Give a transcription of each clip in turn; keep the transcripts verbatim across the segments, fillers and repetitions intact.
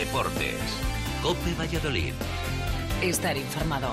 Deportes. COPE Valladolid. Estar informado.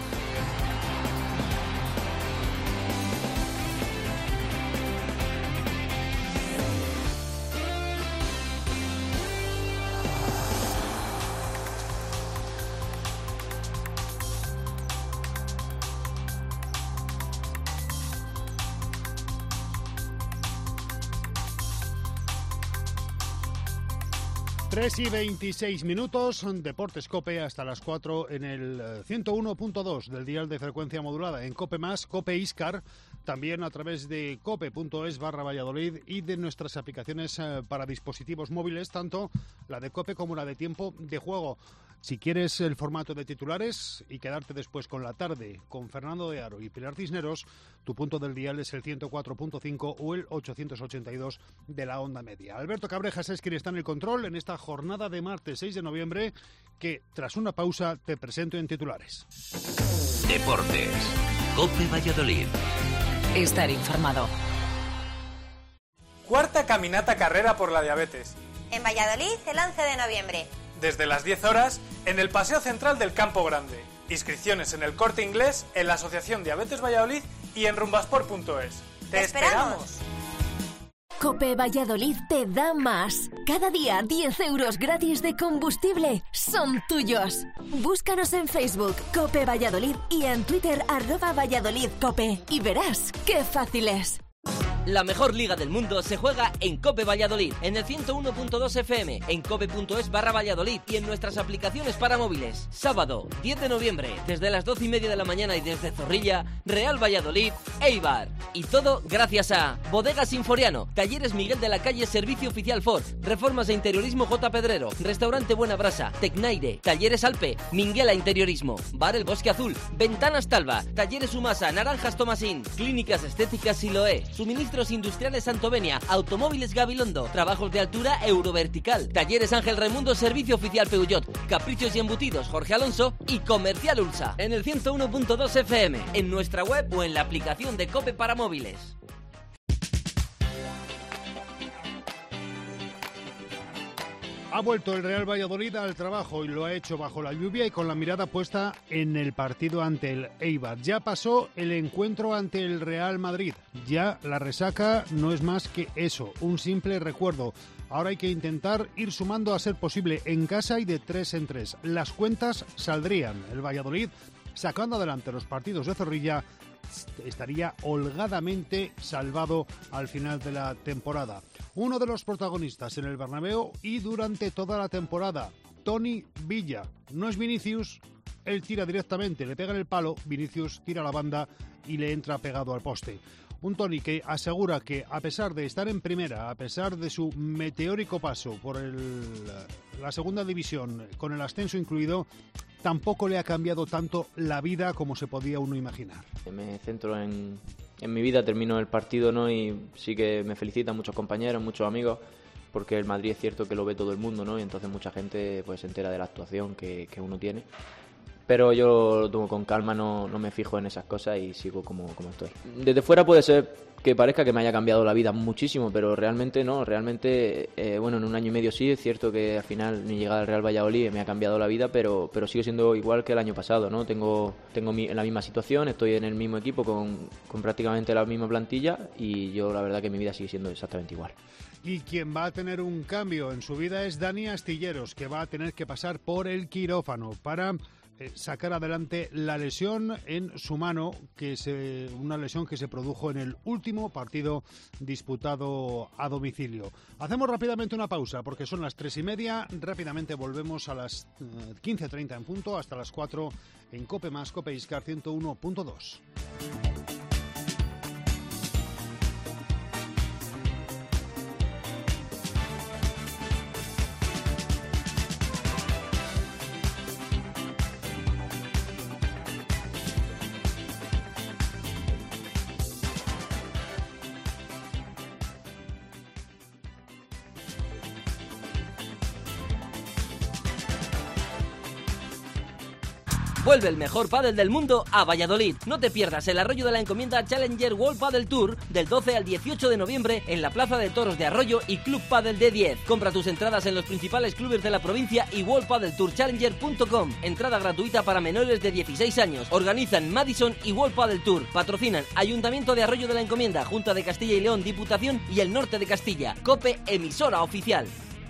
tres y veintiséis minutos, Deportes COPE hasta las cuatro en el ciento uno punto dos del dial de frecuencia modulada, en COPE más, COPE Iscar, también a través de cope.es barra Valladolid y de nuestras aplicaciones para dispositivos móviles, tanto la de COPE como la de Tiempo de Juego. Si quieres el formato de titulares y quedarte después con la tarde con Fernando de Aro y Pilar Cisneros, tu punto del dial es el ciento cuatro punto cinco o el ochocientos ochenta y dos de la onda media. Alberto Cabrejas es quien está en el control en esta jornada de martes seis de noviembre que, tras una pausa, te presento en titulares. Deportes. COPE Valladolid. Estar informado. Cuarta caminata carrera por la diabetes. En Valladolid, el once de noviembre. Desde las diez horas, en el Paseo Central del Campo Grande. Inscripciones en el Corte Inglés, en la Asociación Diabetes Valladolid y en rumbasport punto es. ¡Te, ¡Te esperamos! esperamos! COPE Valladolid te da más. Cada día diez euros gratis de combustible son tuyos. Búscanos en Facebook, COPE Valladolid, y en Twitter, arroba Valladolid COPE. Y verás qué fácil es. La mejor liga del mundo se juega en COPE Valladolid, en el ciento uno punto dos F M, en cope.es barra Valladolid y en nuestras aplicaciones para móviles. Sábado, diez de noviembre, desde las doce y media de la mañana y desde Zorrilla, Real Valladolid, Eibar. Y todo gracias a Bodegas Sinforiano, Talleres Miguel de la Calle, Servicio Oficial Ford, Reformas e Interiorismo J. Pedrero, Restaurante Buena Brasa, Tecnaire, Talleres Alpe, Minguela Interiorismo, Bar El Bosque Azul, Ventanas Talva, Talleres Humasa, Naranjas Tomasín, Clínicas Estéticas Siloé, Suministros Industriales Santovenia, Automóviles Gabilondo, Trabajos de Altura Eurovertical, Talleres Ángel Raimundo, Servicio Oficial Peugeot, Caprichos y Embutidos Jorge Alonso y Comercial Ulsa. En el ciento uno punto dos F M, en nuestra web o en la aplicación de COPE para móviles. Ha vuelto el Real Valladolid al trabajo y lo ha hecho bajo la lluvia y con la mirada puesta en el partido ante el Eibar. Ya pasó el encuentro ante el Real Madrid. Ya la resaca no es más que eso, un simple recuerdo. Ahora hay que intentar ir sumando a ser posible en casa y de tres en tres. Las cuentas saldrían. El Valladolid, sacando adelante los partidos de Zorrilla, estaría holgadamente salvado al final de la temporada. Uno de los protagonistas en el Bernabéu y durante toda la temporada, Toni Villa. No es Vinicius, él tira directamente, le pega en el palo, Vinicius tira la banda y le entra pegado al poste. Un Toni que asegura que, a pesar de estar en primera, a pesar de su meteórico paso por el, la segunda división, con el ascenso incluido, tampoco le ha cambiado tanto la vida como se podía uno imaginar. Me centro en, en mi vida, termino el partido, ¿no? Y sí que me felicitan muchos compañeros, muchos amigos, porque el Madrid es cierto que lo ve todo el mundo, ¿no? Y entonces mucha gente pues se entera de la actuación que, que uno tiene. Pero yo lo tomo con calma, no, no me fijo en esas cosas y sigo como, como estoy. Desde fuera puede ser que parezca que me haya cambiado la vida muchísimo, pero realmente no, realmente, eh, bueno, en un año y medio sí, es cierto que al final mi llegada al Real Valladolid me ha cambiado la vida, pero, pero sigue siendo igual que el año pasado, ¿no? Tengo, tengo mi, en la misma situación, estoy en el mismo equipo con, con prácticamente la misma plantilla y yo la verdad que mi vida sigue siendo exactamente igual. Y quien va a tener un cambio en su vida es Dani Astilleros, que va a tener que pasar por el quirófano para sacar adelante la lesión en su mano, que se, una lesión que se produjo en el último partido disputado a domicilio. Hacemos rápidamente una pausa porque son las tres y media. Rápidamente volvemos a las quince treinta en punto, hasta las cuatro en COPE más, COPE Iscar ciento uno punto dos. Vuelve el mejor pádel del mundo a Valladolid. No te pierdas el Arroyo de la Encomienda Challenger World Padel Tour del doce al dieciocho de noviembre en la Plaza de Toros de Arroyo y Club Padel D diez. Compra tus entradas en los principales clubes de la provincia y world padel tour challenger punto com. Entrada gratuita para menores de dieciséis años. Organizan Madison y World Padel Tour. Patrocinan Ayuntamiento de Arroyo de la Encomienda, Junta de Castilla y León, Diputación y el Norte de Castilla. COPE, emisora oficial.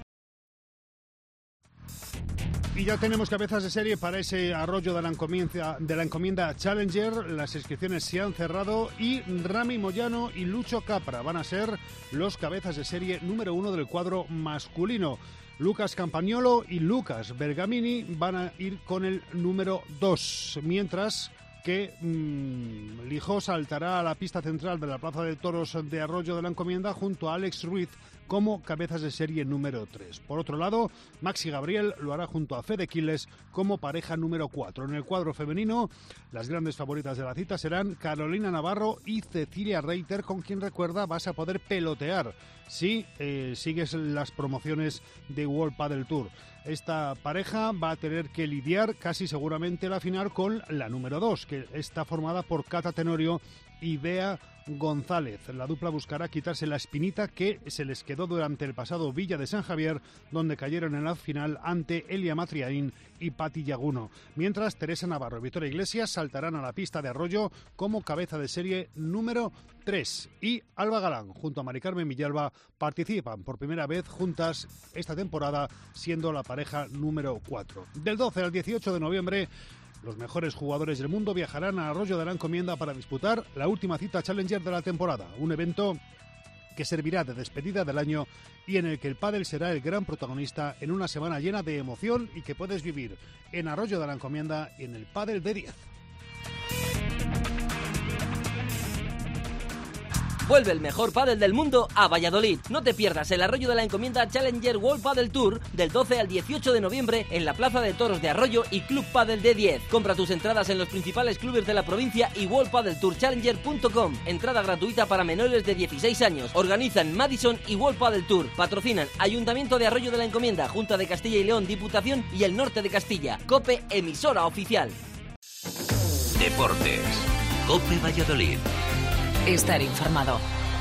Y ya tenemos cabezas de serie para ese Arroyo de la Encomienda, de la Encomienda Challenger. Las inscripciones se han cerrado y Rami Moyano y Lucho Capra van a ser los cabezas de serie número uno del cuadro masculino. Lucas Campagnolo y Lucas Bergamini van a ir con el número dos, mientras que mmm, Lijó saltará a la pista central de la Plaza de Toros de Arroyo de la Encomienda junto a Alex Ruiz como cabezas de serie número tres. Por otro lado, Maxi Gabriel lo hará junto a Fede Quiles como pareja número cuatro. En el cuadro femenino, las grandes favoritas de la cita serán Carolina Navarro y Cecilia Reiter, con quien, recuerda, vas a poder pelotear si eh, sigues las promociones de World Padel Tour. Esta pareja va a tener que lidiar casi seguramente la final con la número dos, que está formada por Cata Tenorio y Bea González. La dupla buscará quitarse la espinita que se les quedó durante el pasado Villa de San Javier, donde cayeron en la final ante Elia Matriaín y Pati Yaguno. Mientras, Teresa Navarro y Victoria Iglesias saltarán a la pista de Arroyo como cabeza de serie número tres. Y Alba Galán junto a Mari Carmen Villalba participan por primera vez juntas esta temporada, siendo la pareja número cuatro. Del doce al dieciocho de noviembre, los mejores jugadores del mundo viajarán a Arroyo de la Encomienda para disputar la última cita Challenger de la temporada, un evento que servirá de despedida del año y en el que el pádel será el gran protagonista en una semana llena de emoción y que puedes vivir en Arroyo de la Encomienda y en el Pádel D diez. Vuelve el mejor pádel del mundo a Valladolid. No te pierdas el Arroyo de la Encomienda Challenger World Padel Tour del doce al dieciocho de noviembre en la Plaza de Toros de Arroyo y Club Padel D diez. Compra tus entradas en los principales clubes de la provincia y world padel tour challenger punto com. Entrada gratuita para menores de dieciséis años. Organizan Madison y World Padel Tour. Patrocinan Ayuntamiento de Arroyo de la Encomienda, Junta de Castilla y León, Diputación y el Norte de Castilla. COPE, emisora oficial. Deportes. COPE Valladolid. Estar informado.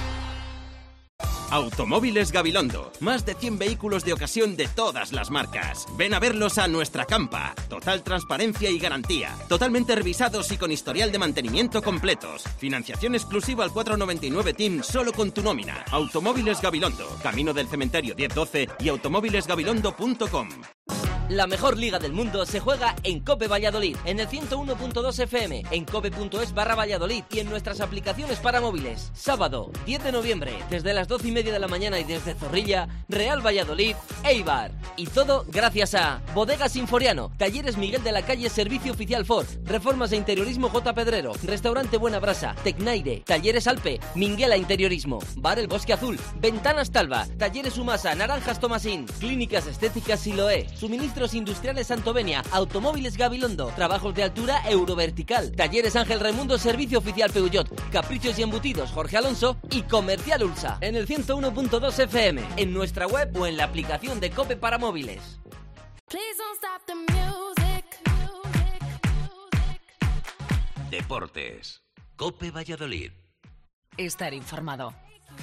Automóviles Gabilondo. Más de cien vehículos de ocasión de todas las marcas. Ven a verlos a nuestra campa. Total transparencia y garantía. Totalmente revisados y con historial de mantenimiento completos. Financiación exclusiva al cuatro noventa y nueve T I M solo con tu nómina. Automóviles Gabilondo. Camino del Cementerio diez doce y automóviles gabilondo punto com. La mejor liga del mundo se juega en COPE Valladolid, en el ciento uno punto dos F M, en cope punto es barra Valladolid y en nuestras aplicaciones para móviles. Sábado, diez de noviembre, desde las doce y media de la mañana y desde Zorrilla, Real Valladolid, Eibar. Y todo gracias a Bodegas Sinforiano, Talleres Miguel de la Calle, Servicio Oficial Ford, Reformas e Interiorismo J. Pedrero, Restaurante Buena Brasa, Tecnaire, Talleres Alpe, Minguela Interiorismo, Bar El Bosque Azul, Ventanas Talva, Talleres Humasa, Naranjas Tomasín, Clínicas Estéticas Siloé, Suministros Industriales Santovenia, Automóviles Gabilondo, Trabajos de Altura Eurovertical, Talleres Ángel Raimundo, Servicio Oficial Peugeot, Caprichos y Embutidos Jorge Alonso y Comercial Ulsa. En el ciento uno punto dos F M, en nuestra web o en la aplicación de COPE para móviles. Deportes. COPE Valladolid. Estar informado.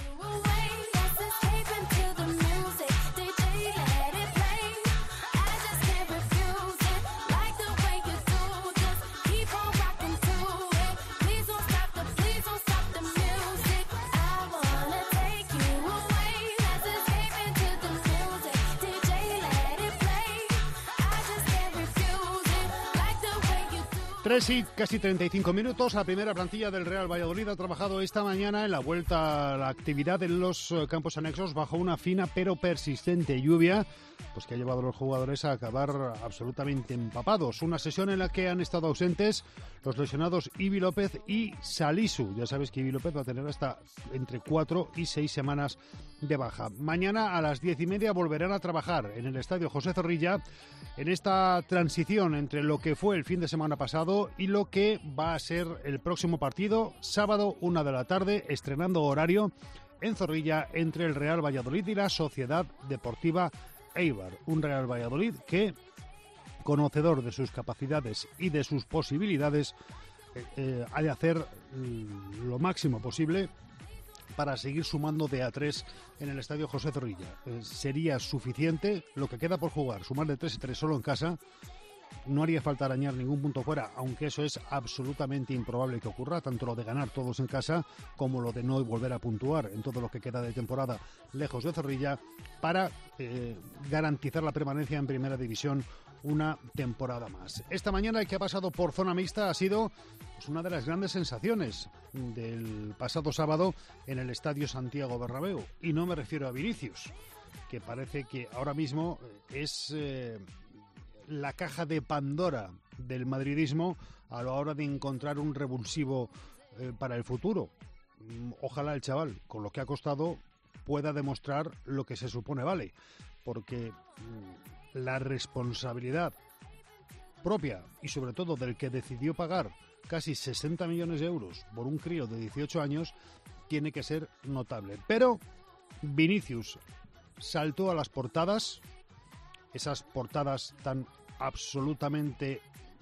Tres y casi treinta y cinco minutos. La primera plantilla del Real Valladolid ha trabajado esta mañana en la vuelta a la actividad en los campos anexos bajo una fina pero persistente lluvia, pues que ha llevado a los jugadores a acabar absolutamente empapados. Una sesión en la que han estado ausentes los lesionados Ibi López y Salisu. Ya sabes que Ibi López va a tener hasta entre cuatro y seis semanas de baja. Mañana a las diez y media volverán a trabajar en el Estadio José Zorrilla en esta transición entre lo que fue el fin de semana pasado y lo que va a ser el próximo partido, sábado, una de la tarde, estrenando horario en Zorrilla entre el Real Valladolid y la Sociedad Deportiva Eibar. Un Real Valladolid que, conocedor de sus capacidades y de sus posibilidades, eh, eh, ha de hacer lo máximo posible para seguir sumando de a tres en el Estadio José Zorrilla. Eh, sería suficiente lo que queda por jugar, sumar de tres y tres solo en casa. No haría falta arañar ningún punto fuera, aunque eso es absolutamente improbable que ocurra, tanto lo de ganar todos en casa como lo de no volver a puntuar en todo lo que queda de temporada lejos de Zorrilla, para eh, garantizar la permanencia en Primera División una temporada más. Esta mañana el que ha pasado por zona mixta ha sido pues, una de las grandes sensaciones del pasado sábado en el Estadio Santiago Bernabéu, y no me refiero a Vinicius, que parece que ahora mismo es eh, la caja de Pandora del madridismo a la hora de encontrar un revulsivo eh, para el futuro. Ojalá el chaval, con lo que ha costado, pueda demostrar lo que se supone vale, porque mm, la responsabilidad propia y sobre todo del que decidió pagar casi sesenta millones de euros por un crío de dieciocho años tiene que ser notable. Pero Vinicius saltó a las portadas, esas portadas tan absolutamente,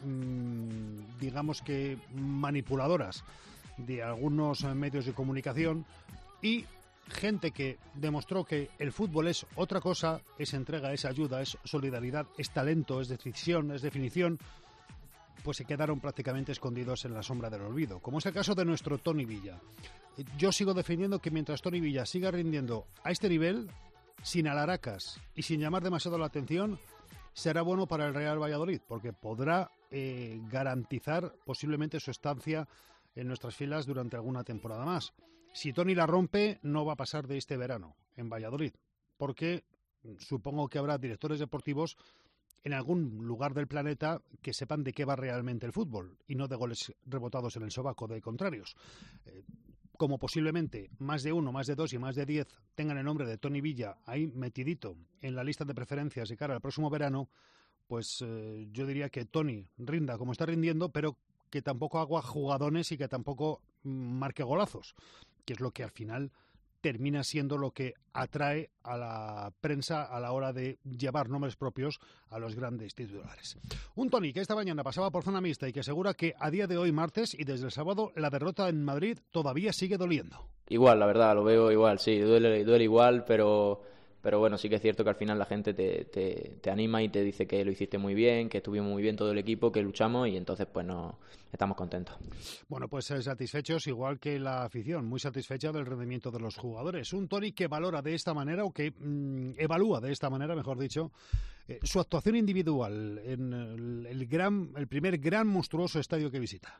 mmm, digamos que manipuladoras de algunos medios de comunicación, y gente que demostró que el fútbol es otra cosa, es entrega, es ayuda, es solidaridad, es talento, es decisión, es definición, pues se quedaron prácticamente escondidos en la sombra del olvido, como es el caso de nuestro Toni Villa. Yo sigo defendiendo que mientras Toni Villa siga rindiendo a este nivel, sin alaracas y sin llamar demasiado la atención, será bueno para el Real Valladolid, porque podrá eh, garantizar posiblemente su estancia en nuestras filas durante alguna temporada más. Si Toni la rompe, no va a pasar de este verano en Valladolid, porque supongo que habrá directores deportivos en algún lugar del planeta que sepan de qué va realmente el fútbol y no de goles rebotados en el sobaco de contrarios. Eh, como posiblemente más de uno, más de dos y más de diez tengan el nombre de Toni Villa ahí metidito en la lista de preferencias de cara al próximo verano, pues eh, yo diría que Toni rinda como está rindiendo, pero que tampoco haga jugadones y que tampoco marque golazos, que es lo que al final termina siendo lo que atrae a la prensa a la hora de llevar nombres propios a los grandes titulares. Un Toni que esta mañana pasaba por zona mixta y que asegura que a día de hoy, martes, y desde el sábado, la derrota en Madrid todavía sigue doliendo. Igual, la verdad, lo veo igual, sí, duele, duele igual, pero... Pero bueno, sí que es cierto que al final la gente te, te, te anima y te dice que lo hiciste muy bien, que estuvimos muy bien todo el equipo, que luchamos, y entonces pues no estamos contentos. Bueno, pues satisfechos, igual que la afición, muy satisfecha del rendimiento de los jugadores. Un Toni que valora de esta manera, o que mmm, evalúa de esta manera, mejor dicho, eh, su actuación individual en el, el, gran, el primer gran monstruoso estadio que visita.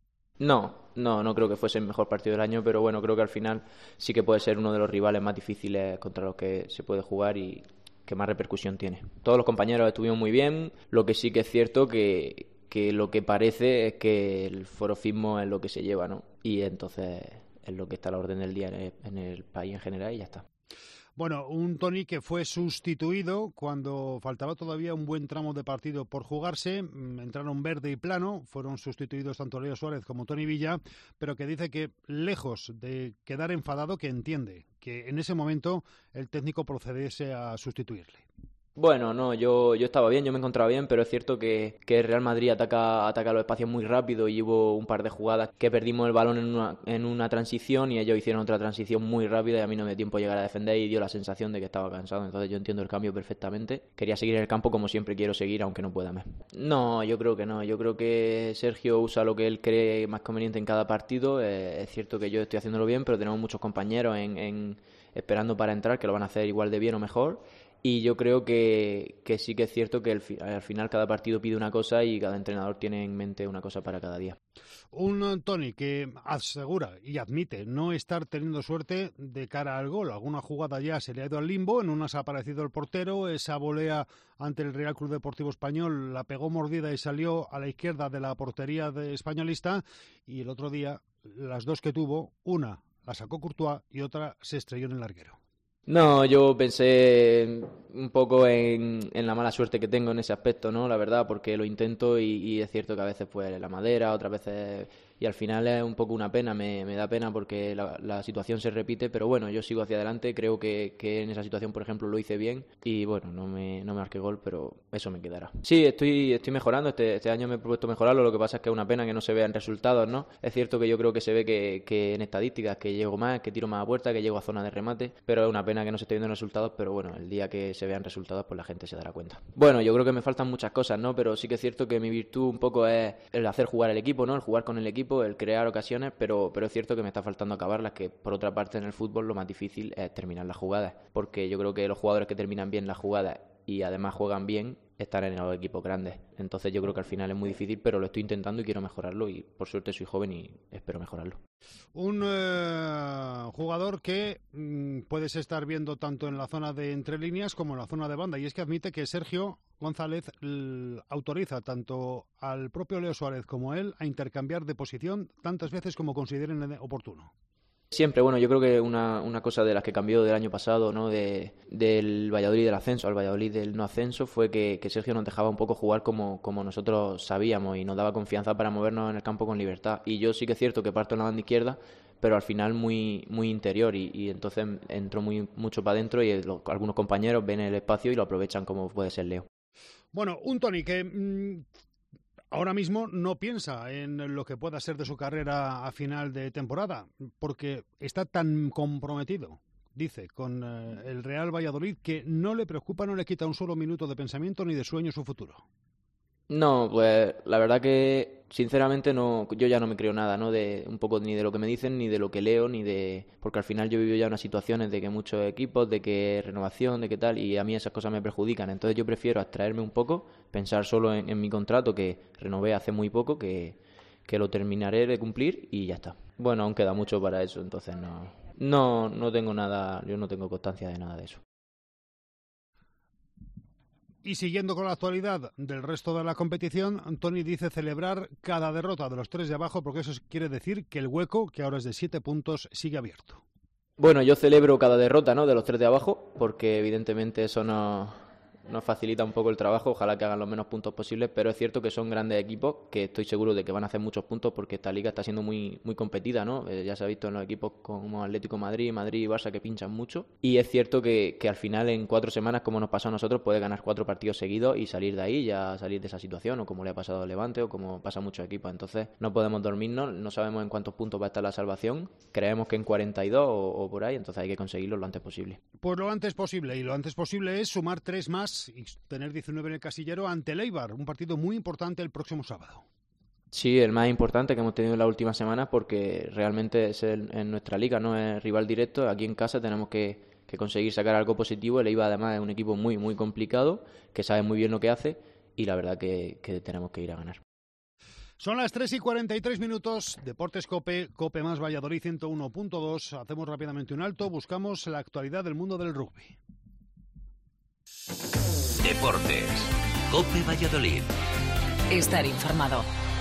No, no, no creo que fuese el mejor partido del año, pero bueno, creo que al final sí que puede ser uno de los rivales más difíciles contra los que se puede jugar y que más repercusión tiene. Todos los compañeros estuvieron muy bien, lo que sí que es cierto que, que lo que parece es que el forofismo es lo que se lleva, ¿no? Y entonces es lo que está a la orden del día en el, en el país en general y ya está. Bueno, un Toni que fue sustituido cuando faltaba todavía un buen tramo de partido por jugarse. Entraron Verde y Plano, fueron sustituidos tanto Leo Suárez como Toni Villa, pero que dice que lejos de quedar enfadado, que entiende que en ese momento el técnico procediese a sustituirle. Bueno, no, yo, yo estaba bien, yo me encontraba bien, pero es cierto que, que el Real Madrid ataca, ataca los espacios muy rápido y hubo un par de jugadas que perdimos el balón en una, en una transición y ellos hicieron otra transición muy rápida y a mí no me dio tiempo llegar a defender y dio la sensación de que estaba cansado. Entonces yo entiendo el cambio perfectamente. Quería seguir en el campo como siempre quiero seguir, aunque no pueda más. No, yo creo que no. Yo creo que Sergio usa lo que él cree más conveniente en cada partido. Eh, es cierto que yo estoy haciéndolo bien, pero tenemos muchos compañeros en, en, esperando para entrar que lo van a hacer igual de bien o mejor. Y yo creo que, que sí que es cierto que el, al final cada partido pide una cosa y cada entrenador tiene en mente una cosa para cada día. Un Toni que asegura y admite no estar teniendo suerte de cara al gol. Alguna jugada ya se le ha ido al limbo, en unas ha aparecido el portero, esa volea ante el Real Club Deportivo Español la pegó mordida y salió a la izquierda de la portería de españolista, y el otro día las dos que tuvo, una la sacó Courtois y otra se estrelló en el larguero. No, yo pensé un poco en, en la mala suerte que tengo en ese aspecto, ¿no? La verdad, porque lo intento y, y es cierto que a veces pues la madera, otras veces y al final es un poco una pena, me, me da pena porque la, la situación se repite, pero bueno, yo sigo hacia adelante, creo que, que en esa situación, por ejemplo, lo hice bien y bueno, no me, no me marqué gol, pero eso me quedará. Sí, estoy, estoy mejorando, este, este año me he propuesto mejorarlo, lo que pasa es que es una pena que no se vean resultados, ¿no? Es cierto que yo creo que se ve que, que en estadísticas que llego más, que tiro más a puerta, que llego a zona de remate, pero es una pena que no se esté viendo resultados, pero bueno, el día que se vean resultados pues la gente se dará cuenta. Bueno, yo creo que me faltan muchas cosas, ¿no? Pero sí que es cierto que mi virtud un poco es el hacer jugar el equipo, ¿no? El jugar con el equipo, el crear ocasiones, pero, pero es cierto que me está faltando acabarlas, que por otra parte en el fútbol lo más difícil es terminar las jugadas, porque yo creo que los jugadores que terminan bien las jugadas y además juegan bien están en los equipos grandes. Entonces yo creo que al final es muy difícil, pero lo estoy intentando y quiero mejorarlo y por suerte soy joven y espero mejorarlo. Un eh, jugador que mmm, puedes estar viendo tanto en la zona de entre líneas como en la zona de banda, y es que admite que Sergio González l- autoriza tanto al propio Leo Suárez como a él a intercambiar de posición tantas veces como consideren oportuno. Siempre, bueno, yo creo que una, una cosa de las que cambió del año pasado, ¿no? De, del Valladolid del ascenso al Valladolid del no ascenso fue que, que Sergio nos dejaba un poco jugar como, como nosotros sabíamos y nos daba confianza para movernos en el campo con libertad. Y yo sí que es cierto que parto en la banda izquierda, pero al final muy muy interior y, y entonces entro muy mucho para adentro y los, algunos compañeros ven el espacio y lo aprovechan como puede ser Leo. Bueno, un Toni que Mmm... ahora mismo no piensa en lo que pueda ser de su carrera a final de temporada, porque está tan comprometido, dice, con eh, el Real Valladolid, que no le preocupa, no le quita un solo minuto de pensamiento ni de sueño su futuro. No, pues la verdad que sinceramente no, yo ya no me creo nada, ¿no? De un poco ni de lo que me dicen, ni de lo que leo, ni de, porque al final yo vivo ya unas situaciones de que muchos equipos, de que renovación, de que tal, y a mí esas cosas me perjudican. Entonces yo prefiero abstraerme un poco, pensar solo en, en mi contrato que renové hace muy poco, que, que lo terminaré de cumplir y ya está. Bueno, aún queda mucho para eso, entonces no, no, no tengo nada, yo no tengo constancia de nada de eso. Y siguiendo con la actualidad del resto de la competición, Toni dice celebrar cada derrota de los tres de abajo porque eso quiere decir que el hueco, que ahora es de siete puntos, sigue abierto. Bueno, yo celebro cada derrota, ¿no? De los tres de abajo porque evidentemente eso no... nos facilita un poco el trabajo, ojalá que hagan los menos puntos posibles, pero es cierto que son grandes equipos que estoy seguro de que van a hacer muchos puntos porque esta liga está siendo muy muy competida, ¿no? Eh, ya se ha visto en los equipos como Atlético Madrid, Madrid y Barça que pinchan mucho y es cierto que, que al final en cuatro semanas, como nos pasó a nosotros, puede ganar cuatro partidos seguidos y salir de ahí, ya salir de esa situación, o como le ha pasado al Levante o como pasa a muchos equipos. Entonces no podemos dormirnos, no sabemos en cuántos puntos va a estar la salvación, creemos que en cuarenta y dos o, o por ahí, entonces hay que conseguirlo lo antes posible. Pues lo antes posible, y lo antes posible es sumar tres más y tener diecinueve en el casillero ante el Eibar, un partido muy importante el próximo sábado. Sí, el más importante que hemos tenido en las últimas semanas porque realmente es el, en nuestra liga, no es rival directo. Aquí en casa tenemos que, que conseguir sacar algo positivo. El Eibar además es un equipo muy muy complicado, que sabe muy bien lo que hace y la verdad que, que tenemos que ir a ganar. Son las tres y cuarenta y tres minutos, Deportes Cope, Cope más Valladolid ciento uno punto dos. Hacemos rápidamente un alto, buscamos la actualidad del mundo del rugby. Deportes. Cope Valladolid. Estar informado.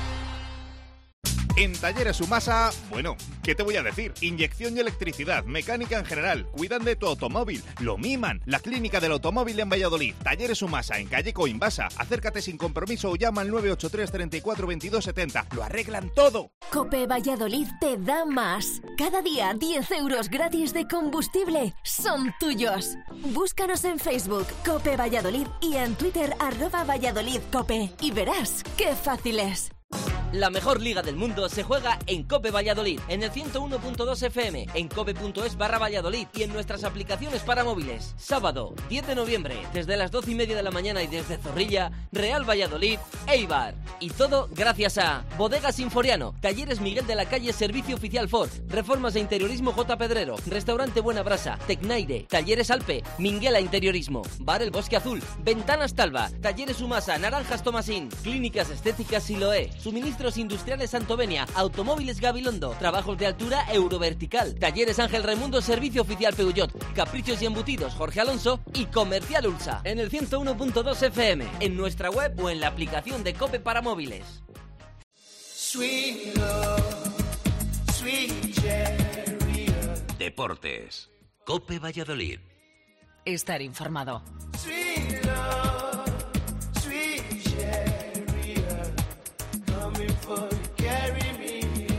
En Talleres Sumasa, bueno, ¿qué te voy a decir? Inyección y electricidad, mecánica en general, cuidan de tu automóvil, lo miman. La clínica del automóvil en Valladolid. Talleres Sumasa, en calle Coimbasa. Acércate sin compromiso o llama al nueve ocho tres, treinta y cuatro, veintidós, setenta. ¡Lo arreglan todo! Cope Valladolid te da más. Cada día diez euros gratis de combustible son tuyos. Búscanos en Facebook, Cope Valladolid, y en Twitter, arroba Valladolid Cope. Y verás qué fácil es. La mejor liga del mundo se juega en Cope Valladolid, en el ciento uno punto dos F M, en cope.es barra Valladolid y en nuestras aplicaciones para móviles. Sábado, diez de noviembre, desde las doce y media de la mañana y desde Zorrilla, Real Valladolid, Eibar. Y todo gracias a Bodegas Sinforiano, Talleres Miguel de la Calle, Servicio Oficial Ford, Reformas de Interiorismo J. Pedrero, Restaurante Buena Brasa, Tecnaire, Talleres Alpe, Minguela Interiorismo, Bar El Bosque Azul, Ventanas Talva, Talleres Sumasa, Naranjas Tomasín, Clínicas Estéticas Siloé, Suministros Industriales Santovenia, Automóviles Gabilondo, Trabajos de Altura Eurovertical, Talleres Ángel Raimundo, Servicio Oficial Peugeot, Caprichos y Embutidos Jorge Alonso y Comercial Ulsa. En el ciento uno punto dos F M, en nuestra web o en la aplicación de Cope para móviles. Sweet love, sweet Deportes. Cope Valladolid. Estar informado. Sweet love, sweet chariot, coming for you, carry me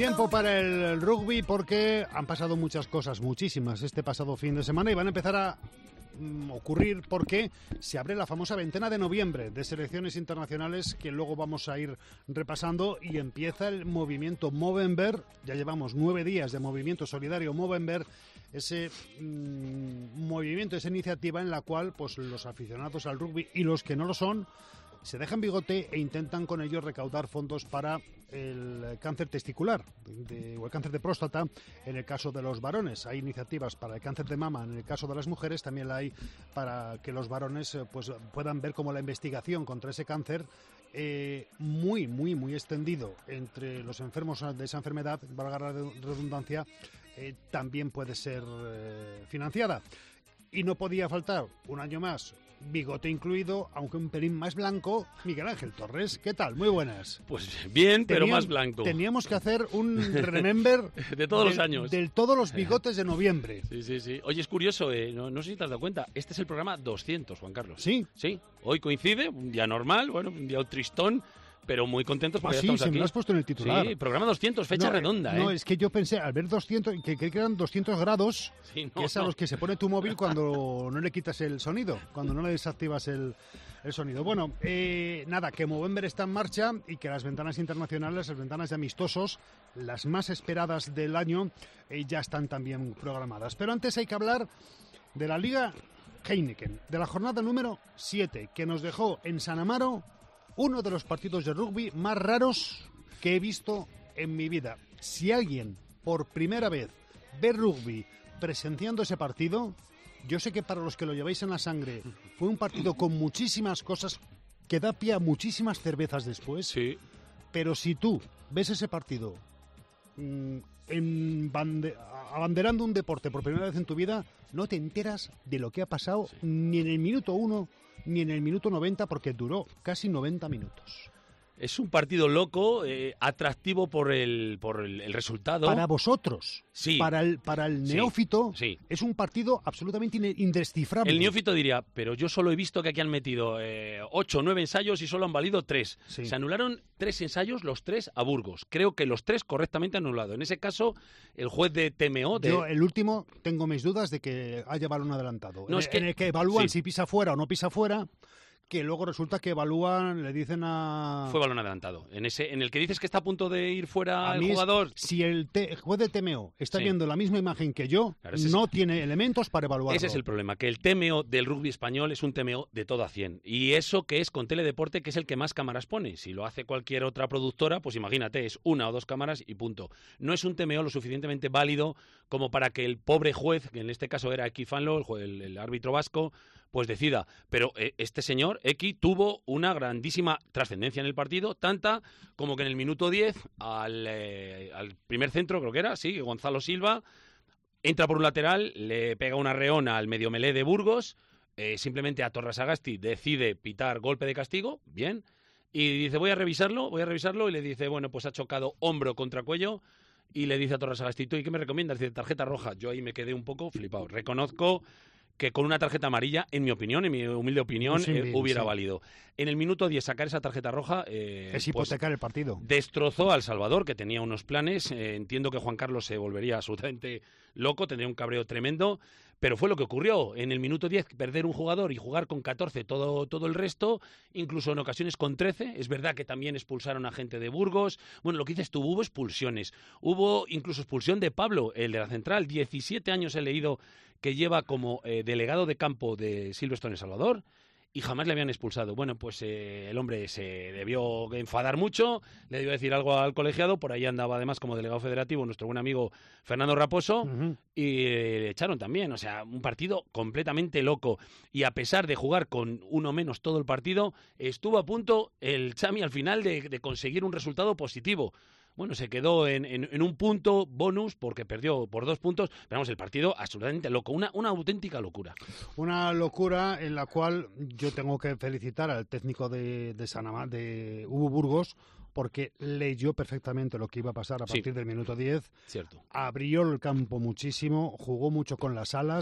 Tiempo para el rugby porque han pasado muchas cosas, muchísimas, este pasado fin de semana y van a empezar a mm, ocurrir porque se abre la famosa veintena de noviembre de selecciones internacionales que luego vamos a ir repasando y empieza el movimiento Movember. Ya llevamos nueve días de movimiento solidario Movember, ese mmm, movimiento, esa iniciativa en la cual pues los aficionados al rugby y los que no lo son se dejan bigote e intentan con ello recaudar fondos para el cáncer testicular de, o el cáncer de próstata en el caso de los varones. Hay iniciativas para el cáncer de mama en el caso de las mujeres, también la hay para que los varones eh, pues puedan ver cómo la investigación contra ese cáncer eh, muy, muy, muy extendido entre los enfermos de esa enfermedad, valga la redundancia, eh, también puede ser eh, financiada. Y no podía faltar un año más, bigote incluido, aunque un pelín más blanco, Miguel Ángel Torres. ¿Qué tal? Muy buenas. Pues bien, pero Teníamos, más blanco. Teníamos que hacer un remember de todos del, los años. De todos los bigotes de noviembre. Sí, sí, sí. Oye, es curioso, eh, no, no sé si te has dado cuenta, este es el programa doscientos, Juan Carlos. ¿Sí? Sí. Hoy coincide, un día normal, bueno, un día tristón, pero muy contentos porque ah, ya sí, estamos se aquí. me lo has puesto en el titular. Sí, programa doscientos, fecha no, redonda, ¿eh? No, es que yo pensé, al ver doscientos, que creí que eran doscientos grados, sí, no, que es a no. los que se pone tu móvil cuando no le quitas el sonido, cuando no le desactivas el, el sonido. Bueno, eh, nada, que Movember está en marcha y que las ventanas internacionales, las ventanas de amistosos, las más esperadas del año, eh, ya están también programadas. Pero antes hay que hablar de la Liga Heineken, de la jornada número siete, que nos dejó en San Amaro uno de los partidos de rugby más raros que he visto en mi vida. Si alguien por primera vez ve rugby presenciando ese partido, yo sé que para los que lo lleváis en la sangre fue un partido con muchísimas cosas que da pie a muchísimas cervezas después. Sí. Pero si tú ves ese partido mmm, en bande- abanderando un deporte por primera vez en tu vida, no te enteras de lo que ha pasado sí. ni en el minuto uno ni en el minuto noventa, porque duró casi noventa minutos. Es un partido loco, eh, atractivo por el por el, el resultado. Para vosotros, sí. para el para el neófito, sí, sí. es un partido absolutamente indescifrable. El neófito diría, pero yo solo he visto que aquí han metido eh, ocho o nueve ensayos y solo han valido tres. Sí. Se anularon tres ensayos, los tres a Burgos. Creo que los tres correctamente anulados. En ese caso, el juez de T M O... De... Yo, el último, tengo mis dudas de que haya balón adelantado. No, en, es que... en el que evalúan sí. si pisa fuera o no pisa fuera... que luego resulta que evalúan, le dicen a... Fue balón adelantado. En ese en el que dices que está a punto de ir fuera a el mí jugador... Es, si el, te, el juez de T M O está sí. viendo la misma imagen que yo, claro, no es, tiene elementos para evaluarlo. Ese es el problema, que el T M O del rugby español es un T M O de todo a cien. Y eso que es con Teledeporte, que es el que más cámaras pone. Si lo hace cualquier otra productora, pues imagínate, es una o dos cámaras y punto. No es un T M O lo suficientemente válido como para que el pobre juez, que en este caso era Eki Fanlo, el, el, el árbitro vasco, pues decida. Pero eh, este señor, Eki, tuvo una grandísima trascendencia en el partido, tanta como que en el minuto diez, al, eh, al primer centro, creo que era, sí, Gonzalo Silva, entra por un lateral, le pega una reona al medio melé de Burgos, eh, simplemente a Torras Agasti decide pitar golpe de castigo, bien, y dice, voy a revisarlo, voy a revisarlo, y le dice, bueno, pues ha chocado hombro contra cuello, y le dice a Torras Agasti, ¿y qué me recomiendas? Dice, tarjeta roja. Yo ahí me quedé un poco flipado. Reconozco que con una tarjeta amarilla, en mi opinión, en mi humilde opinión, sí, eh, hubiera sí. valido. En el minuto diez sacar esa tarjeta roja... Eh, es hipotecar pues, el partido. Destrozó al Salvador, que tenía unos planes. Eh, entiendo que Juan Carlos se volvería absolutamente loco, tendría un cabreo tremendo, pero fue lo que ocurrió. En el minuto diez, perder un jugador y jugar con catorce todo, todo el resto, incluso en ocasiones con trece. Es verdad que también expulsaron a gente de Burgos. Bueno, lo que dices tú, hubo expulsiones. Hubo incluso expulsión de Pablo, el de la Central. diecisiete años he leído que lleva como eh, delegado de campo de Silverstone en Salvador, y jamás le habían expulsado. Bueno, pues eh, el hombre se debió enfadar mucho, le debió decir algo al colegiado, por ahí andaba además como delegado federativo nuestro buen amigo Fernando Raposo, uh-huh. y eh, le echaron también. O sea, un partido completamente loco. Y a pesar de jugar con uno menos todo el partido, estuvo a punto el Chami al final de, de conseguir un resultado positivo. Bueno, se quedó en, en, en un punto bonus porque perdió por dos puntos. Pero vamos, el partido absolutamente loco, una, una auténtica locura. Una locura en la cual yo tengo que felicitar al técnico de, de Sanamá, de Hugo Burgos, porque leyó perfectamente lo que iba a pasar a partir sí. del minuto diez. Cierto. Abrió el campo muchísimo, jugó mucho con las alas,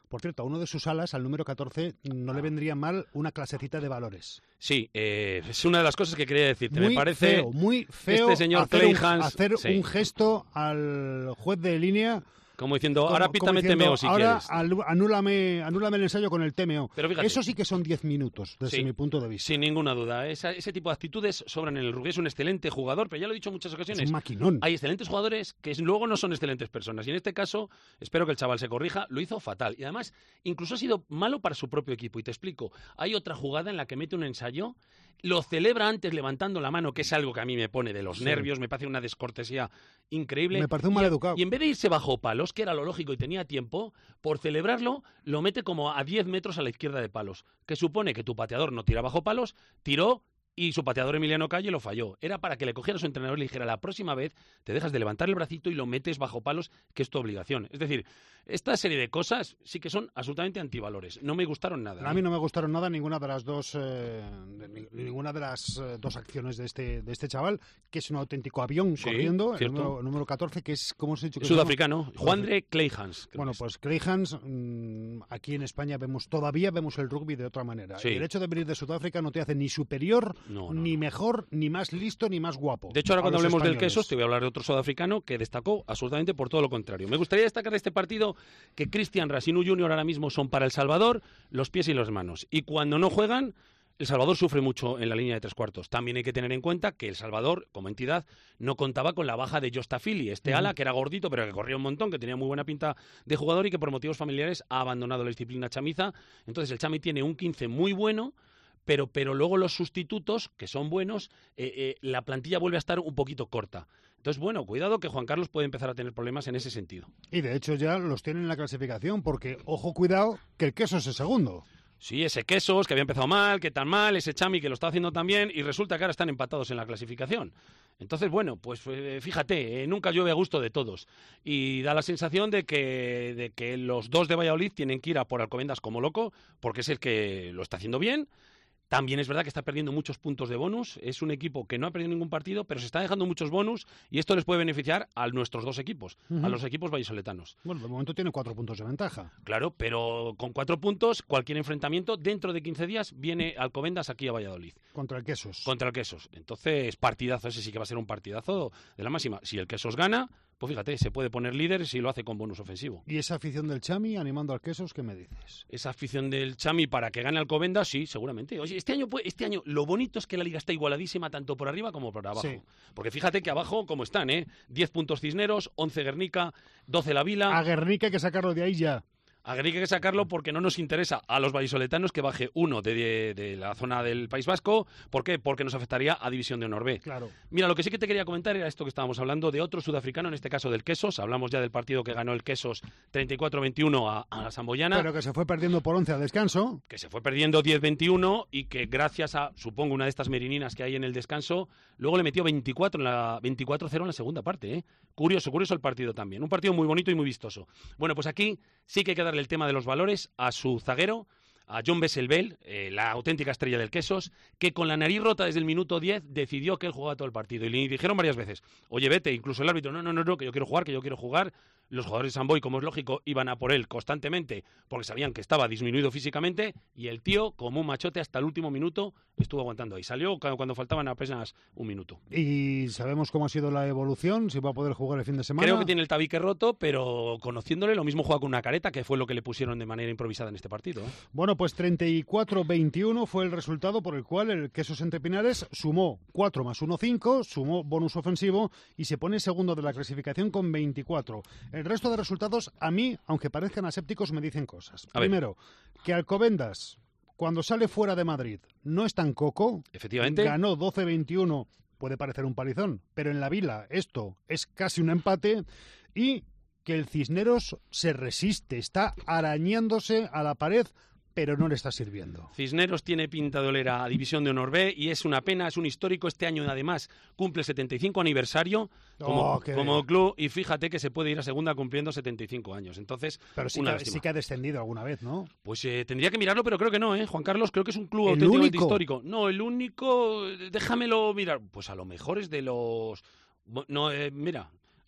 Por cierto, a uno de sus alas, al número catorce, no le vendría mal una clasecita de valores. Sí, eh, es una de las cosas que quería decirte. Muy Me parece feo, muy feo este señor hacer, Clay un, Hans, hacer sí. un gesto al juez de línea. Como diciendo, Como, ahora como pítame diciendo, T M O si ahora quieres. Ahora anúlame, anúlame el ensayo con el T M O. Pero fíjate, eso sí que son diez minutos, desde sí, mi punto de vista. Sin ninguna duda. Esa, ese tipo de actitudes sobran en el rugby. Es un excelente jugador, pero ya lo he dicho en muchas ocasiones. Es un maquinón. Hay excelentes jugadores que luego no son excelentes personas. Y en este caso, espero que el chaval se corrija, lo hizo fatal. Y además, incluso ha sido malo para su propio equipo. Y te explico. Hay otra jugada en la que mete un ensayo, lo celebra antes levantando la mano, que es algo que a mí me pone de los sí. nervios, me parece una descortesía increíble. Me parece un mal educado. Y en vez de irse bajo palos, que era lo lógico y tenía tiempo, por celebrarlo, lo mete como a diez metros a la izquierda de palos, que supone que tu pateador no tira bajo palos, tiró y su pateador Emiliano Calle lo falló. Era para que le cogiera a su entrenador y le dijera, la próxima vez te dejas de levantar el bracito y lo metes bajo palos, que es tu obligación. Es decir, esta serie de cosas sí que son absolutamente antivalores. No me gustaron nada. A mí no me gustaron nada ninguna de las dos eh, de, ninguna de las eh, dos acciones de este de este chaval, que es un auténtico avión sí, corriendo, el cierto. número, número catorce, que es, ¿cómo os he dicho? Que Sudafricano, Juandre Clay Hans. Bueno, pues Clay Hans, mmm, aquí en España vemos todavía vemos el rugby de otra manera. Sí. Y el hecho de venir de Sudáfrica no te hace ni superior, no, no, ni no. mejor, ni más listo, ni más guapo. De hecho, ahora cuando hablemos españoles. del queso, te voy a hablar de otro sudafricano que destacó absolutamente por todo lo contrario. Me gustaría destacar de este partido que Cristian Rasinu junior ahora mismo son para El Salvador los pies y las manos. Y cuando no juegan, El Salvador sufre mucho en la línea de tres cuartos. También hay que tener en cuenta que El Salvador, como entidad, no contaba con la baja de Jostafili, este Uh-huh. ala que era gordito pero que corría un montón, que tenía muy buena pinta de jugador y que por motivos familiares ha abandonado la disciplina chamiza. Entonces el chami tiene un quince muy bueno, pero, pero luego los sustitutos, que son buenos, eh, eh, la plantilla vuelve a estar un poquito corta. Entonces, bueno, cuidado que Juan Carlos puede empezar a tener problemas en ese sentido. Y de hecho ya los tienen en la clasificación, porque, ojo, cuidado, que el queso es el segundo. Sí, ese Quesos, que había empezado mal, que tan mal, ese Chami que lo está haciendo tan bien, y resulta que ahora están empatados en la clasificación. Entonces, bueno, pues eh, fíjate, eh, nunca llueve a gusto de todos. Y da la sensación de que, de que los dos de Valladolid tienen que ir a por Alcobendas como loco, porque es el que lo está haciendo bien. También es verdad que está perdiendo muchos puntos de bonus. Es un equipo que no ha perdido ningún partido, pero se está dejando muchos bonus y esto les puede beneficiar a nuestros dos equipos, uh-huh. a los equipos vallisoletanos. Bueno, de momento tiene cuatro puntos de ventaja. Claro, pero con cuatro puntos, cualquier enfrentamiento, dentro de quince días, viene Alcobendas aquí a Valladolid. Contra el Quesos. Contra el Quesos. Entonces, partidazo, ese sí que va a ser un partidazo de la máxima. Si el Quesos gana, pues fíjate, se puede poner líder si lo hace con bonus ofensivo. ¿Y esa afición del Chami animando al Quesos, qué me dices? Esa afición del Chami para que gane Alcobendas, sí, seguramente. Oye, este año, este año lo bonito es que la liga está igualadísima tanto por arriba como por abajo. Sí. Porque fíjate que abajo, como están, ¿eh? diez puntos Cisneros, once Guernica, doce La Vila. A Guernica hay que sacarlo de ahí ya. A Guernica hay que sacarlo porque no nos interesa a los vallisoletanos que baje uno de, de, de la zona del País Vasco. ¿Por qué? Porque nos afectaría a División de Honor B. Claro. Mira, lo que sí que te quería comentar era esto que estábamos hablando de otro sudafricano, en este caso del Quesos. Hablamos ya del partido que ganó el Quesos treinta y cuatro veintiuno a, a la Samboyana. Pero que se fue perdiendo por once al descanso. Que se fue perdiendo diez veintiuno y que gracias a, supongo, una de estas merininas que hay en el descanso, luego le metió veinticuatro en la veinticuatro cero en la segunda parte. ¿eh? Curioso, curioso el partido también. Un partido muy bonito y muy vistoso. Bueno, pues aquí sí que hay que darle el tema de los valores a su zaguero, a John Besselbel, eh, la auténtica estrella del Quesos, que con la nariz rota desde el minuto diez decidió que él jugaba todo el partido. Y le dijeron varias veces, oye, vete, incluso el árbitro, no, no, no, no, que yo quiero jugar, que yo quiero jugar. Los jugadores de Samboy, como es lógico, iban a por él constantemente porque sabían que estaba disminuido físicamente y el tío, como un machote, hasta el último minuto estuvo aguantando ahí. Salió cuando faltaban apenas un minuto. ¿Y sabemos cómo ha sido la evolución? ¿Si va a poder jugar el fin de semana? Creo que tiene el tabique roto, pero conociéndole, lo mismo juega con una careta, que fue lo que le pusieron de manera improvisada en este partido. ¿eh? Bueno, pues treinta y cuatro veintiuno fue el resultado por el cual el Quesos Entre Pinares sumó cuatro más uno, cinco, sumó bonus ofensivo y se pone segundo de la clasificación con veinticuatro. El resto de resultados, a mí, aunque parezcan asépticos, me dicen cosas. A Primero, ver. que Alcobendas, cuando sale fuera de Madrid, no es tan coco. Efectivamente. Ganó doce veintiuno, puede parecer un palizón, pero en la Vila esto es casi un empate. Y que el Cisneros se resiste, está arañándose a la pared, pero no le está sirviendo. Cisneros tiene pinta de oler a División de Honor B y es una pena, es un histórico. Este año además cumple setenta y cinco aniversario como, oh, como club y fíjate que se puede ir a segunda cumpliendo setenta y cinco años. Entonces, pero sí, una que, sí que ha descendido alguna vez, ¿no? Pues eh, tendría que mirarlo, pero creo que no, ¿eh? Juan Carlos, creo que es un club auténticamente histórico. No, el único, déjamelo mirar. Pues a lo mejor es de los... No, eh, mira...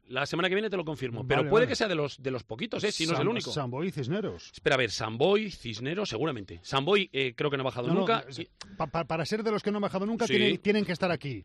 La semana que viene te lo confirmo. Vale, pero puede vale. que sea de los de los poquitos, ¿eh? Si no es el Sam- único. Samboy y Cisneros. Espera, a ver, Samboy, Cisneros, seguramente. Samboy eh, creo que no ha bajado No, no, nunca. es- pa- pa- para ser de los que no han bajado nunca, Sí. tienen, tienen que estar aquí.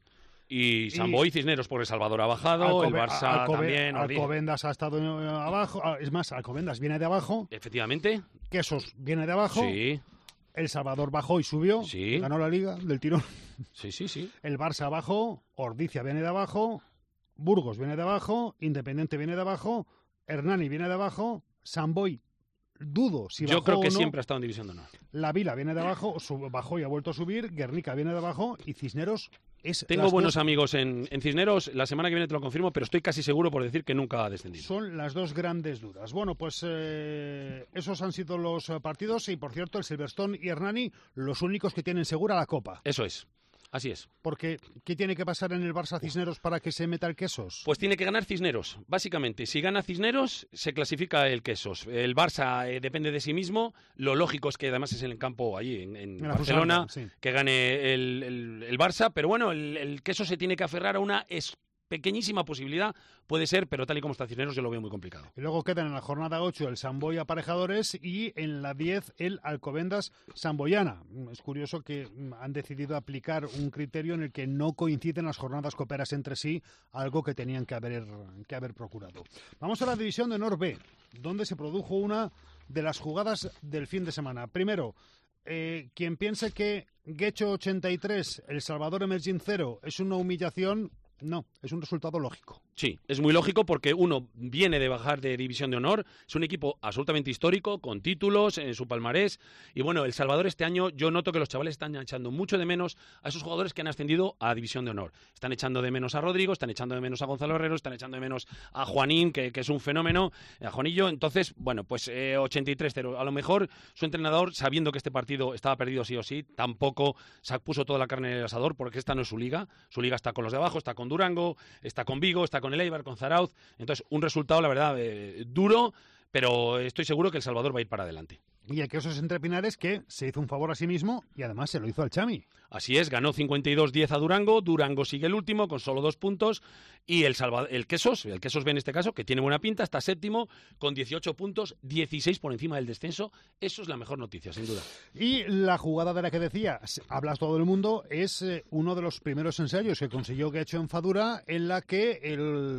Y Samboy y Cisneros, porque Salvador ha bajado, el Alcobe- Barça Alcobe- también. os digo. Alcobendas ha estado eh, abajo. ah, Es más, Alcobendas viene de abajo. Efectivamente. Quesos viene de abajo. Sí, El Salvador bajó y subió. Sí. Ganó la liga del tirón. sí, sí, sí. El Barça bajó. Ordicia viene de abajo. Burgos viene de abajo. Independiente viene de abajo. Hernani viene de abajo. Samboy, dudo si bajó Yo creo que o no. siempre ha estado en División de Honor. La Vila viene de abajo, sub- bajó y ha vuelto a subir. Guernica viene de abajo. Y Cisneros es. Tengo las buenos dos- amigos en, en Cisneros, la semana que viene te lo confirmo, pero estoy casi seguro por decir que nunca ha descendido. Son las dos grandes dudas. Bueno, pues eh, esos han sido los eh, partidos y, por cierto, el Silverstone y Hernani los únicos que tienen segura la Copa. Eso es, así es. Porque, ¿qué tiene que pasar en el Barça Cisneros para que se meta el Quesos? Pues tiene que ganar Cisneros, básicamente. Si gana Cisneros, se clasifica el Quesos. El Barça eh, depende de sí mismo. Lo lógico es que además es en el campo allí, en, en En la Barcelona, Fusaga, sí. que gane el, el- el Barça. Pero bueno, el, el Quesos se tiene que aferrar a una es- pequeñísima posibilidad. Puede ser, pero tal y como está Cisneros, yo lo veo muy complicado. Y luego quedan en la jornada ocho el Samboy Aparejadores y en la diez el Alcobendas Samboyana. Es curioso que mm, han decidido aplicar un criterio en el que no coinciden las jornadas coperas entre sí, algo que tenían que haber, que haber procurado. Vamos a la división de Honor B, donde se produjo una de las jugadas del fin de semana. Primero, eh, quien piense que Guecho ochenta y tres, El Salvador Emerging cero es una humillación, no, es un resultado lógico. Sí, es muy lógico porque uno viene de bajar de División de Honor, es un equipo absolutamente histórico, con títulos en su palmarés, y bueno, El Salvador este año yo noto que los chavales están echando mucho de menos a esos jugadores que han ascendido a División de Honor. Están echando de menos a Rodrigo, están echando de menos a Gonzalo Herrero, están echando de menos a Juanín, que, que es un fenómeno, a Juanillo. Entonces, bueno, pues eh, ochenta y tres cero. A lo mejor su entrenador, sabiendo que este partido estaba perdido sí o sí, tampoco se puso toda la carne en el asador, porque esta no es su liga. Su liga está con los de abajo, está con Durango, está con Vigo, está con el Eibar, con Zarauz. Entonces, un resultado, la verdad, eh, duro, pero estoy seguro que El Salvador va a ir para adelante. Y el Quesos Entre Pinares, que se hizo un favor a sí mismo y además se lo hizo al Chami. Así es, ganó cincuenta y dos diez a Durango, Durango sigue el último con solo dos puntos y el, Salva- el Quesos, el Quesos B en este caso, que tiene buena pinta, está séptimo con dieciocho puntos, dieciséis por encima del descenso. Eso es la mejor noticia, sin duda. Y la jugada de la que decía, hablas todo el mundo, es eh, uno de los primeros ensayos que consiguió Guecho en Fadura, en la que el,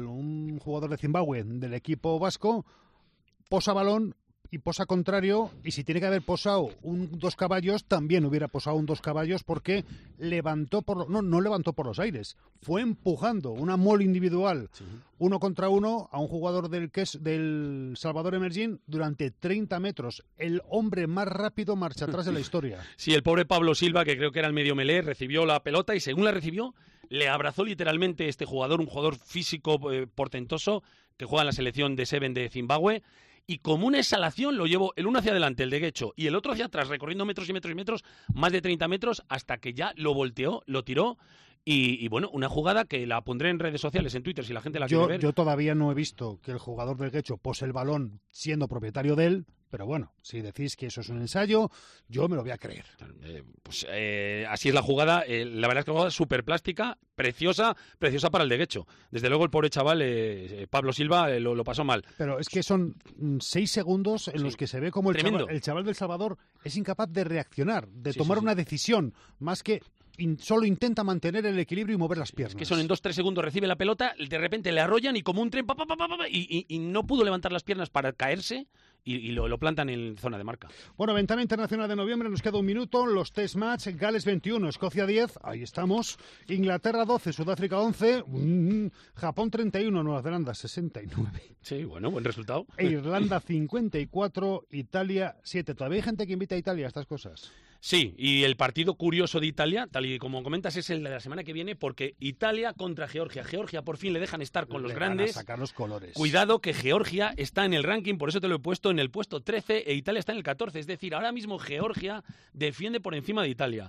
un jugador de Zimbabue del equipo vasco posa balón y posa contrario, y si tiene que haber posado un dos caballos, también hubiera posado un dos caballos porque levantó por no, no levantó por los aires, fue empujando una mole individual, sí. uno contra uno, a un jugador del, que es, del Salvador Emerging durante treinta metros, el hombre más rápido marcha atrás de la historia. Sí, el pobre Pablo Silva, que creo que era el medio melé, recibió la pelota y según la recibió, le abrazó literalmente este jugador, un jugador físico eh, portentoso, que juega en la selección de Seven de Zimbabue, y como una exhalación lo llevó el uno hacia adelante, el de Guecho, y el otro hacia atrás, recorriendo metros y metros y metros, más de treinta metros, hasta que ya lo volteó, lo tiró, y, y bueno, una jugada que la pondré en redes sociales, en Twitter, si la gente la yo, quiere ver. Yo todavía no he visto que el jugador del Guecho pose el balón siendo propietario de él, pero bueno, si decís que eso es un ensayo, yo me lo voy a creer. Eh, pues eh, así es la jugada. Eh, la verdad es que la jugada es súper plástica, preciosa, preciosa para el de Guecho. Desde luego el pobre chaval, eh, Pablo Silva, eh, lo, lo pasó mal. Pero es que son mm, seis segundos en sí. los que se ve como el chaval, el chaval del Salvador es incapaz de reaccionar, de sí, tomar sí, sí. una decisión, más que in, solo intenta mantener el equilibrio y mover las piernas. Es que son en dos tres segundos, recibe la pelota, de repente le arrollan y como un tren, pa, pa, pa, pa, pa, y, y, y no pudo levantar las piernas para caerse. Y, y lo, lo plantan en zona de marca. Bueno, ventana internacional de noviembre, nos queda un minuto. Los test match, Gales veintiuno, Escocia diez, ahí estamos. Inglaterra doce, Sudáfrica once, mm, Japón treinta y uno, Nueva Zelanda sesenta y nueve. Sí, bueno, buen resultado. E Irlanda cincuenta y cuatro, Italia siete. Todavía hay gente que invita a Italia a estas cosas. Sí, y el partido curioso de Italia, tal y como comentas, es el de la semana que viene, porque Italia contra Georgia. Georgia por fin le dejan estar con le los grandes. Van a sacar los colores. Cuidado que Georgia está en el ranking, por eso te lo he puesto en el puesto trece e Italia está en el catorce. Es decir, ahora mismo Georgia defiende por encima de Italia.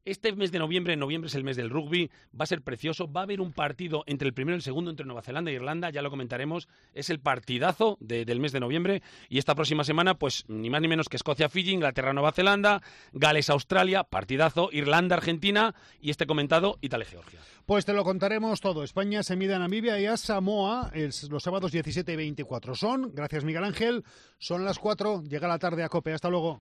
Este mes de noviembre, noviembre es el mes del rugby, va a ser precioso, va a haber un partido entre el primero y el segundo, entre Nueva Zelanda e Irlanda, ya lo comentaremos, es el partidazo de, del mes de noviembre, y esta próxima semana, pues ni más ni menos que Escocia-Fiji, Inglaterra-Nueva Zelanda, Gales-Australia, partidazo, Irlanda-Argentina, y este comentado, Italia-Georgia. Pues te lo contaremos todo. España se mide a Namibia y a Samoa es los sábados diecisiete y veinticuatro. Son, gracias Miguel Ángel, son las cuatro, llega la tarde a COPE. Hasta luego.